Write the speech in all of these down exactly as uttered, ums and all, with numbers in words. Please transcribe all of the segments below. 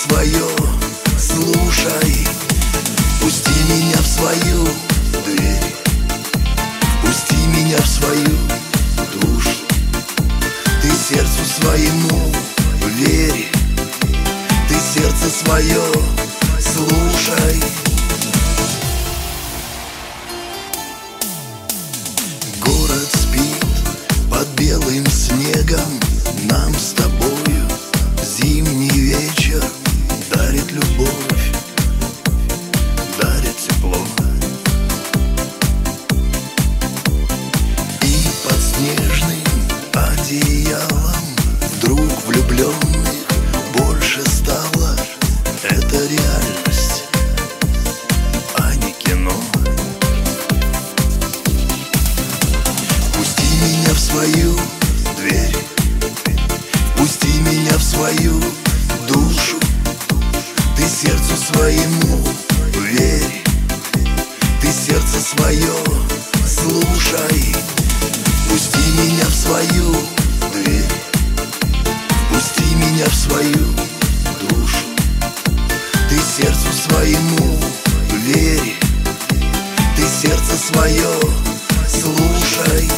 свое, слушай. Пусти меня в свою дверь, пусти меня в свою душу. Ты сердцу своему верь, ты сердце свое слушай. Город спит под белым снегом, нам с тобою зимний вечер дарит любовь, дарит тепло. И под снежным одеялом вдруг влюбленных больше стало. Это реальность, а не кино. Пусти меня в свою дверь, пусти меня в свою душу. Ты сердцу своему верь, ты сердце свое слушай. Пусти меня в свою дверь, пусти меня в свою душу. Ты сердцу своему верь, ты сердце свое слушай.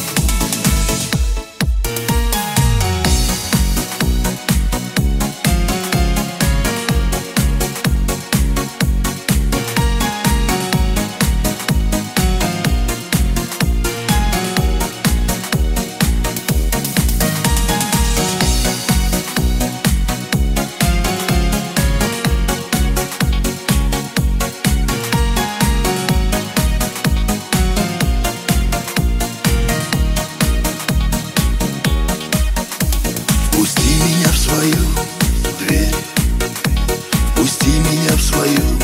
Пусти меня в свою дверь, пусти меня в свою